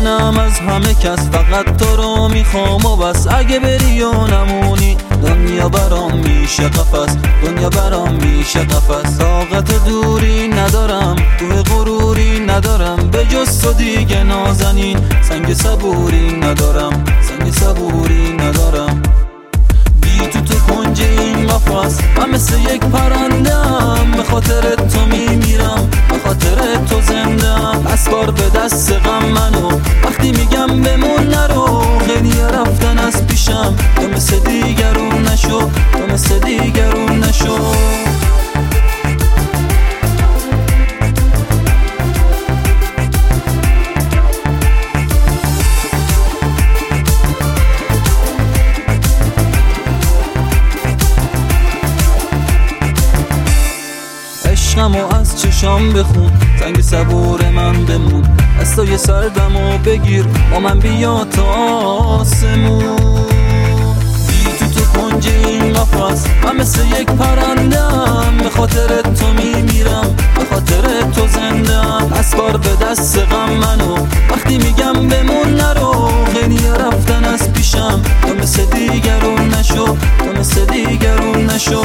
میکنم از همه کس، فقط تو رو میخوام و بس. اگه بری و نمونی دنیا برام میشه قفس، دنیا برام میشه قفس. طاقت دوری ندارم، تو غروری ندارم، به جز تو دیگه نازنین سنگ صبوری ندارم، سنگ صبوری ندارم. بی تو کنج این قفس من مثل یک پرندم، به خاطر تو میمیرم، به خاطر تو زندم. اسبار به دست غم منو وقتی میگم بمون نرو، خیلی رفتن از پیشم، تو مثل دیگرون نشو، تو مثل دیگرون نشو. عشقمو از چشام بخون، سنگ صبور من بمون. دستای سردمو بگیر با من بیا تا آسمون. بی تو کنج این قفس من مثل یک پرندم، به خاطر تو میمیرم، به خاطر تو زندم. اسبار به دست غم منو وقتی میگم بمون نرو، خیلی رفتن از پیشم، تو مثل دیگرون نشو، تو مثل دیگرون نشو.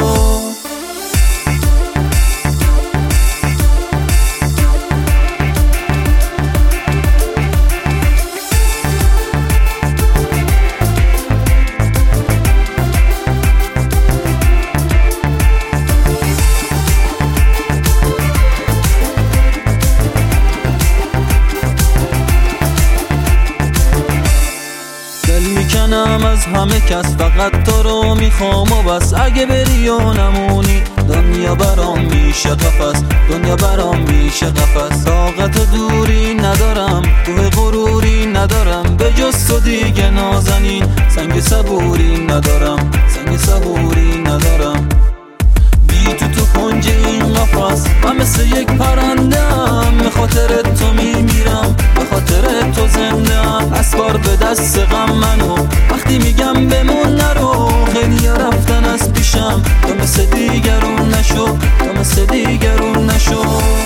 میکنم از همه کس، فقط تو رو میخوام و بس. اگه بری و نمونی دنیا برام میشه قفس، دنیا برام میشه قفس. طاقت دوری ندارم، تو غروری ندارم، به جز تو دیگه نازنین سنگ صبوری ندارم، سنگ صبوری ندارم. بی تو کنج این قفس من مثل یک پرندم، به خاطر تو میمیرم، به خاطر تو زندم. اسبار به دست غم منو وقتی میگم بمون نرو، خیلی رفتن از پیشم، تو مثل دیگرون نشو، تو مثل دیگرون نشو.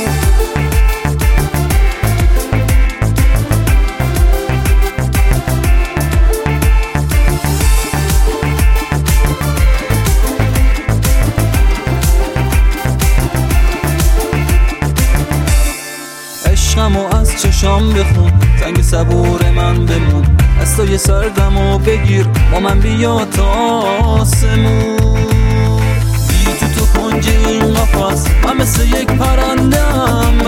عشقمو از چشام بخون، سنگ صبور من بمون. دستای سردمو بگیر با من بیا تا آسمون. بی تو کنج این قفس من مثل یک پرندم،